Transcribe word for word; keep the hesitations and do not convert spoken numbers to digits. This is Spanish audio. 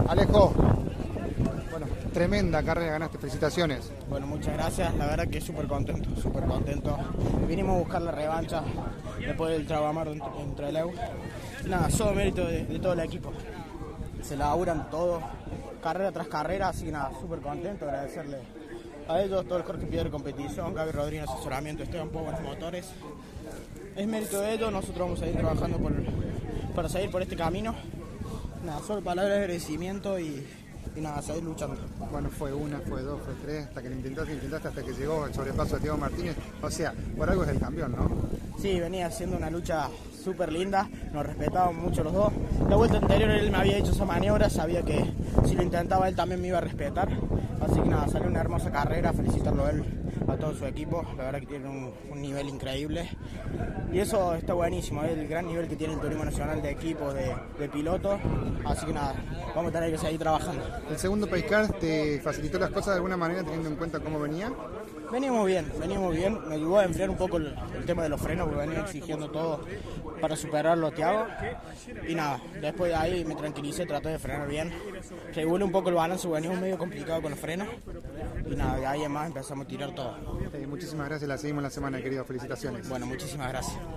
Alejo, bueno, tremenda carrera ganaste, felicitaciones. Bueno, muchas gracias, la verdad que súper contento, súper contento. Vinimos a buscar la revancha después del Trabamar entre el E U. Nada, solo mérito de, de todo el equipo. Se laburan todo, carrera tras carrera, así que nada, súper contento, agradecerle a ellos, todo el Jorge Piedra de competición, Gaby Rodríguez asesoramiento, Esteban Pogo en los motores. Es mérito de ellos, nosotros vamos a ir trabajando por, para seguir por este camino. Nada, solo palabras de agradecimiento y, y nada, seguir luchando. Bueno, fue una, fue dos, fue tres, hasta que lo intentaste, intentaste hasta que llegó el sobrepaso de Diego Martínez. O sea, por algo es el campeón, ¿no? Sí, venía haciendo una lucha súper linda, nos respetaban mucho los dos. La vuelta anterior él me había hecho esa maniobra, sabía que si lo intentaba él también me iba a respetar. Así que nada, salió una hermosa carrera, felicitarlo a él, a todo su equipo, la verdad que tiene un, un nivel increíble. Y eso está buenísimo, el gran nivel que tiene el turismo nacional de equipo, de, de pilotos. Así que nada, vamos a tener que seguir trabajando. ¿El segundo Pacecar te facilitó las cosas de alguna manera teniendo en cuenta cómo venía? Veníamos bien, veníamos bien, me ayudó a enfriar un poco el, el tema de los frenos, porque venía exigiendo todo para superarlo a Thiago. Y nada, después de ahí me tranquilicé, traté de frenar bien. Regulé un poco el balance, venía medio complicado con los frenos. Y nada, de ahí en más empezamos a tirar todo. Eh, muchísimas gracias, la seguimos la semana, querido, felicitaciones. Bueno, muchísimas gracias.